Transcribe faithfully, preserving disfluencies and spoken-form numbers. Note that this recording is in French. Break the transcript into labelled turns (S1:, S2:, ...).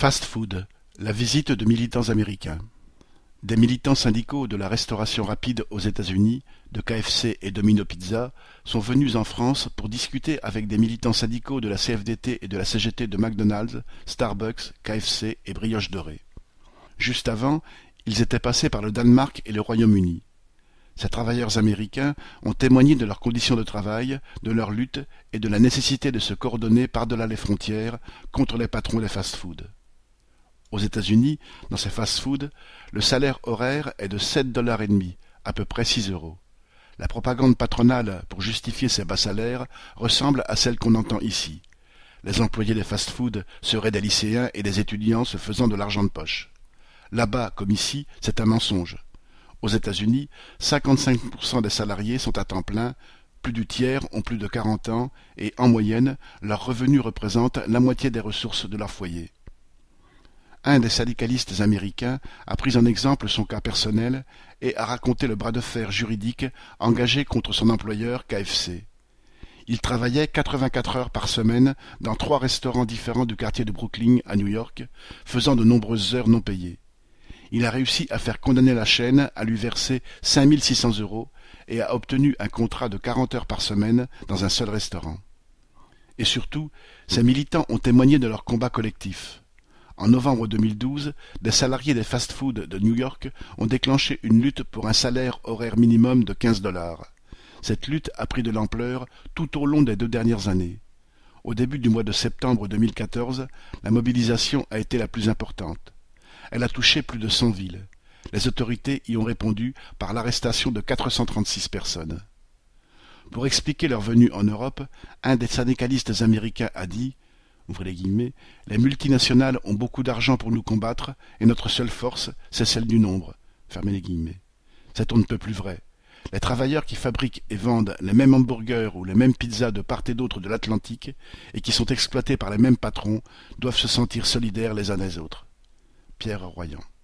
S1: Fast-food, la visite de militants américains. Des militants syndicaux de la restauration rapide aux États-Unis, de K F C et Domino Pizza, sont venus en France pour discuter avec des militants syndicaux de la C F D T et de la C G T de McDonald's, Starbucks, K F C et Brioche Dorée. Juste avant, ils étaient passés par le Danemark et le Royaume-Uni. Ces travailleurs américains ont témoigné de leurs conditions de travail, de leur lutte et de la nécessité de se coordonner par-delà les frontières contre les patrons des fast-food. Aux États-Unis, dans ces fast-food, le salaire horaire est de sept dollars et demi, à peu près six euros. La propagande patronale pour justifier ces bas salaires ressemble à celle qu'on entend ici. Les employés des fast-food seraient des lycéens et des étudiants se faisant de l'argent de poche. Là-bas, comme ici, c'est un mensonge. Aux États-Unis, cinquante-cinq pour cent des salariés sont à temps plein, plus du tiers ont plus de quarante ans et, en moyenne, leurs revenus représentent la moitié des ressources de leur foyer. Un des syndicalistes américains a pris en exemple son cas personnel et a raconté le bras de fer juridique engagé contre son employeur K F C. Il travaillait quatre-vingt-quatre heures par semaine dans trois restaurants différents du quartier de Brooklyn à New York, faisant de nombreuses heures non payées. Il a réussi à faire condamner la chaîne à lui verser cinq mille six cents euros et a obtenu un contrat de quarante heures par semaine dans un seul restaurant. Et surtout, ces militants ont témoigné de leur combat collectif. En novembre deux mille douze, des salariés des fast-food de New York ont déclenché une lutte pour un salaire horaire minimum de quinze dollars. Cette lutte a pris de l'ampleur tout au long des deux dernières années. Au début du mois de septembre deux mille quatorze, la mobilisation a été la plus importante. Elle a touché plus de cent villes. Les autorités y ont répondu par l'arrestation de quatre cent trente-six personnes. Pour expliquer leur venue en Europe, un des syndicalistes américains a dit « Ouvrez les guillemets, les multinationales ont beaucoup d'argent pour nous combattre et notre seule force, c'est celle du nombre. » Fermez les guillemets. C'est on ne peut plus vrai. Les travailleurs qui fabriquent et vendent les mêmes hamburgers ou les mêmes pizzas de part et d'autre de l'Atlantique et qui sont exploités par les mêmes patrons doivent se sentir solidaires les uns des autres. Pierre Royan.